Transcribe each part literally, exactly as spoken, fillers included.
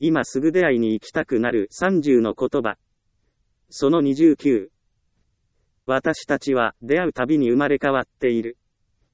今すぐ出会いに行きたくなるさんじゅうの言葉。そのにじゅうきゅう。私たちは出会うたびに生まれ変わっている。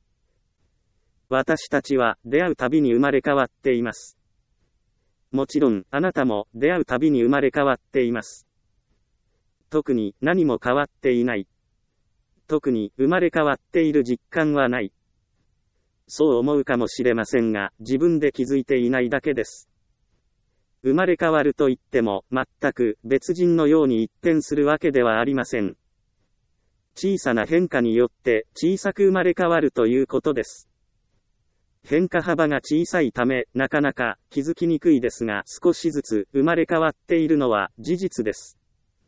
私たちは出会うたびに生まれ変わっています。もちろん、あなたも出会うたびに生まれ変わっています。特に何も変わっていない。特に生まれ変わっている実感はない。そう思うかもしれませんが、自分で気づいていないだけです。生まれ変わると言っても、全く別人のように一変するわけではありません。小さな変化によって小さく生まれ変わるということです。変化幅が小さいため、なかなか気づきにくいですが、少しずつ生まれ変わっているのは事実です。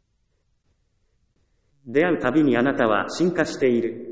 出会うたびにあなたは進化している。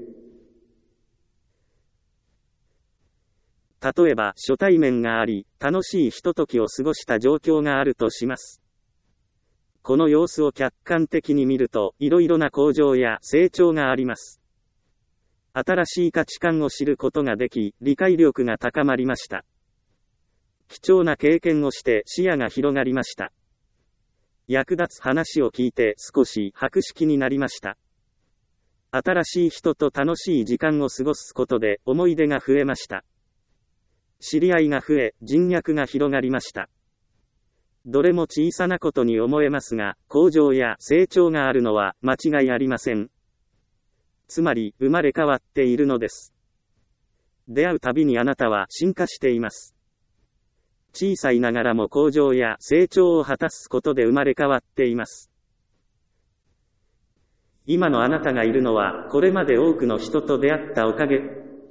例えば、初対面があり、楽しいひとときを過ごした状況があるとします。この様子を客観的に見ると、いろいろな向上や成長があります。新しい価値観を知ることができ、理解力が高まりました。貴重な経験をして視野が広がりました。役立つ話を聞いて少し博識になりました。新しい人と楽しい時間を過ごすことで思い出が増えました。知り合いが増え、人脈が広がりました。どれも小さなことに思えますが、向上や成長があるのは間違いありません。つまり、生まれ変わっているのです。出会うたびにあなたは進化しています。小さいながらも向上や成長を果たすことで生まれ変わっています。今のあなたがいるのは、これまで多くの人と出会ったおかげ。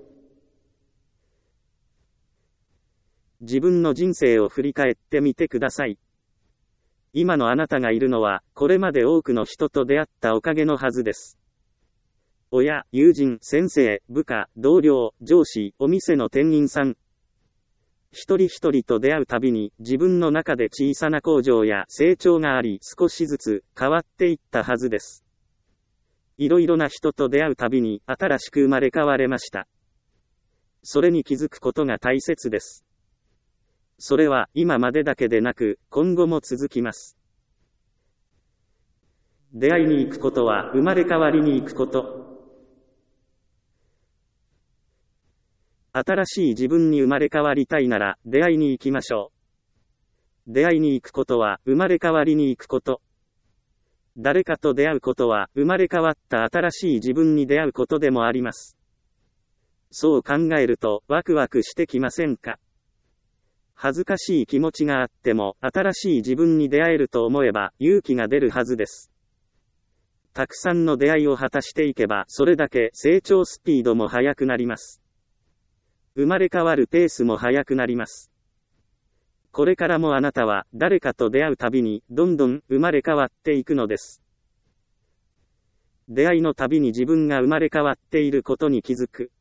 自分の人生を振り返ってみてください。今のあなたがいるのは、これまで多くの人と出会ったおかげのはずです。親、友人、先生、部下、同僚、上司、お店の店員さん。一人一人と出会うたびに、自分の中で小さな向上や成長があり、少しずつ変わっていったはずです。いろいろな人と出会うたびに、新しく生まれ変われました。それに気づくことが大切です。それは今までだけでなく、今後も続きます。出会いに行くことは生まれ変わりに行くこと。新しい自分に生まれ変わりたいなら、出会いに行きましょう。出会いに行くことは生まれ変わりに行くこと。誰かと出会うことは生まれ変わった新しい自分に出会うことでもあります。そう考えるとワクワクしてきませんか？恥ずかしい気持ちがあっても、新しい自分に出会えると思えば、勇気が出るはずです。たくさんの出会いを果たしていけば、それだけ成長スピードも速くなります。生まれ変わるペースも速くなります。これからもあなたは、誰かと出会うたびに、どんどん生まれ変わっていくのです。出会いのたびに自分が生まれ変わっていることに気づく。